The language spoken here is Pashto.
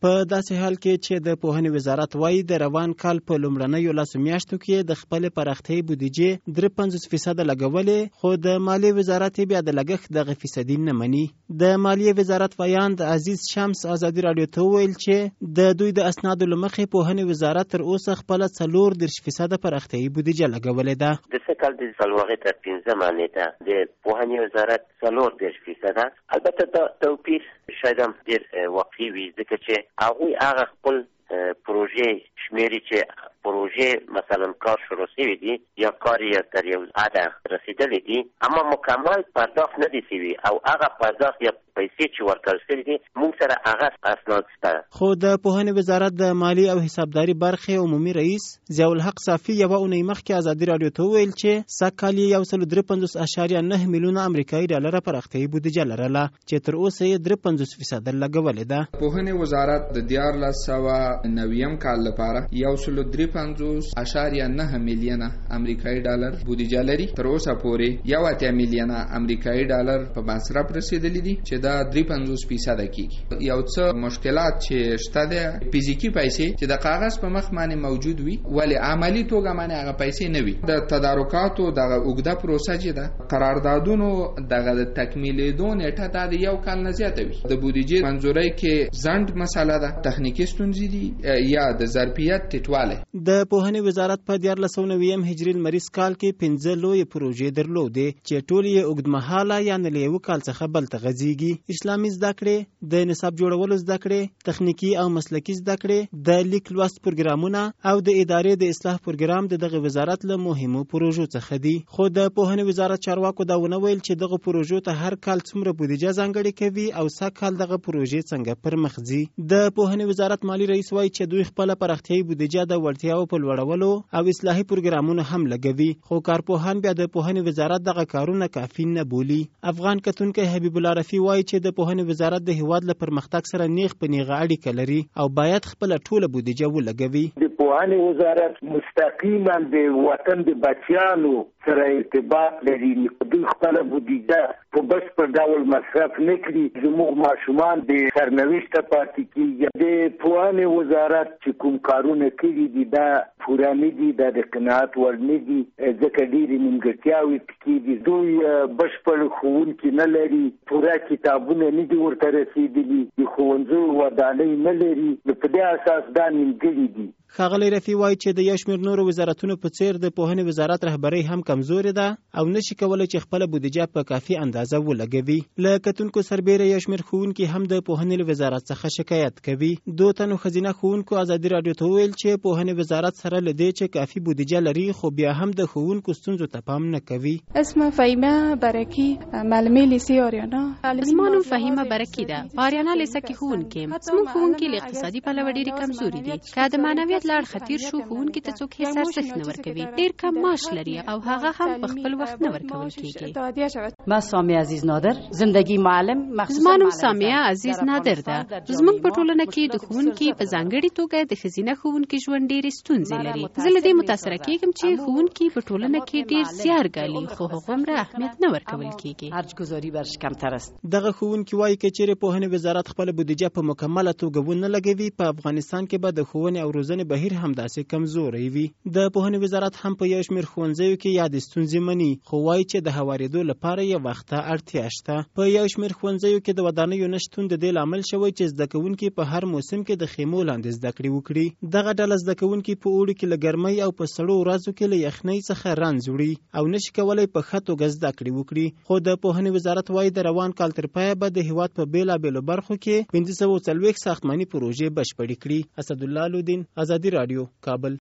په داسې حال کې چې د پوهنې وزارت وایي د روان کال په لومړنیو لسو میاشتو کې د خپلې پراختیايي بودیجې 53% لګولې، خو د مالیې وزارت بیا د لګښت دغه فیصدي نه مني. د مالیې وزارت ویاند عزیز شمس ازادي راډیو ته وویل چې د دوی د اسنادو له مخې پوهنې وزارت تر اوسه خپله 34% پراختیايي بودیجه لګولې ده. د سږ کال د څلورغې تر 15 نیټه د پوهنې وزارت 34%. البته دا توپیر شاید هم ډېر واقعي وي، ځکه چې هغوی هغه خپل پروژې شمیري چې پروژې مثلا کار شروع شوی دي یا کار یې تر یو حده رسیدلی دي، اما مکمل پرداخت نه دي شوي او هغه پرداخت یا پیسې چې ورکړل شوي دي موږ سره هغه اسناد شته. خو د پوهنې وزارت د مالی او حسابداري برخې عمومي رئیس ضیاءالحق صافي یوه اونۍ مخکې ازادي راډیو ته وویل چې سږ کال یې 153.9 میلیونه امریکایي ډالره پراختیايي بودیجه لرله چې تر اوسه یې 53% لګولې ده. پوهنې وزارت د 1490 کال لپاره 153.9 میلیونه امریکایي ډالر بودیجه لري. تر اوسه پورې 1 میلیونه امریکایي ډالر په مصرف رسیدلی دي چې دا 53% کیږي. یو څه مشکلات چې شته ده، فزیکی پیسې چې د کاغذ په مخ باندې موجود وي ولی عملی توګه باندې هغه پیسې نه وي. د تدارکاتو دغه اوږده پروسه چې ده، قراردادونو دغه د تکمیلېدو نیټه د یو کال نه زیاته وي. د بودیجې منظورۍ کې ځنډ مسله ده، تخنیکي ستونزې دي یا د ظرفیت ټیټوالی. د پوهنې وزارت په 1490 هجري لمریز کال کې 15 لویې پروژې درلودې چې ټولې یې اوږدمهاله یعنې له یوه کال څخه بل ته غځېږي. اسلامي زده کړې، د نصاب جوړولو زده کړې، تخنیکي او مسلکي زده کړې، د لیک لوست پروګرامونه او د ادارې د اصلاح پروګرام د دغه وزارت له مهمو پروژو څخه دي. خو د پوهنې وزارت چارواکو دا ونه ویل چې دغه پروژو ته هر کال څومره بودیجه ځانګړې کوي او سږ کال دغه پروژې څنګه پر مخ ځي. د پوهنې وزارت مالی رئیس وایي چې دوی خپله پراختیايي بودیجه د وړتیاو په لوړولو او اصلاحي پروګرامونو هم لګوي، خو کارپوهان بیا د پوهنې وزارت دغه کارونه کافي نه بولي. افغان کتونکی حبیب الله رفیع وایي چې د پوهنې وزارت د هیواد له پرمختګ سره نیغ په نیغه اړیکه لري او باید خپله ټوله بودیجه ولګوي. د پوهنې وزارت مستقیما د وطن د بچیانو سره ارتباط لري. دوی خپله بودیجه په بشپړ ډول مصرف نه کړي، زموږ ماشومان د سرنوشته پاتې کېږي. د پوهنې وزارت چې کوم کارونه کړي دي دا پوره نه دي، دا د قناعت وړ نه دي، ځکه ډېرې نیمګړتیاوې پکې دي. دوی بشپړ ښوونکي نه لري، پوره کتابونه نه دي ورته رسېدلي، د ښوونځیو ودانۍ نه لري، په دې اساس دا نیمګړي دي. ښاغلی رفیع وایي چې د یو شمېر نورو وزارتونو په څېر د پوهنې وزارت رهبرۍ هم کمزورې ده او نشي کولی چې خپله بودیجه په کافي اندازه ولګوي. له کتونکو سربیره یو شمېر ښوونکي هم د پوهنې له وزارت څخه شکایت کوي. 2 تنو ښځینه ښوونکو ازادي راډیو ته وویل چې پوهنې وزارت سره له دې چې کافي بودیجه لري خو بیا هم د ښوونکو ستونزو ته پام نه کوي. اسمه فهیمه برکی، معلمې لیسې آریانا. زما نوم فهیمه برکی ده، په آریانا لیسه کې ښوونکې یم. زموږ ښوونکي له اقتصادي پلوه ډېرې کمزوري دي. که د معنویت لاړ خطیر شو ښوونکي ته څوک هیڅ ارزښت نه ورکوي، ډېر کم معاش لري او هغه هم په خپل وخت نه ورکول کېږي. ما سامیه عزیز نادر، زندگی معلم. زما نوم سامیه عزیز نادر ده. زموږ په ټولنه کې د ښوونکي په ځانګړې توګه د ښځینه ښوونکي ژوند ډېرې ستونزې لري. زه له دې متاثره کېږم چې ښوونکي په ټولنه کې ډېر زیار ګالي خو هغومره اهمیت نه ورکول کېږي. ارزګذاري برش کمتر است. دغه ښوونکي وایي که چیرې پوهنې وزارت خپله بودیجه په مکمله توګه ونه لګوي، په افغانستان کې به د ښوونې او روزنې بهیر همداسې کمزوری وي. د پوهنې وزارت هم په یو شمېر ښوونځیو کې یادې ستونزې مني، خو وایي چې د هوارېدو لپاره یې وخت ته اړتیا شته. په یو شمېر ښوونځیو کې د ودانیو نشتون د دې لامل شوی چې زده کوونکي په هر موسم کې د خیمو لاندې زده کړې وکړي. دغه ډله زده کوونکي په اوړي کې له ګرمۍ او په سړو ورځو کې له یخنۍ څخه رنځ وړي او نشي کولی په ښه توګه زده کړې وکړي. خو د پوهنې وزارت وایي د روان کال تر پایه به د هیواد په بېلابېلو برخو کې 540 ساختماني پروژې بشپړې کړي. اسدالله لودین، ازادي راډیو، کابل.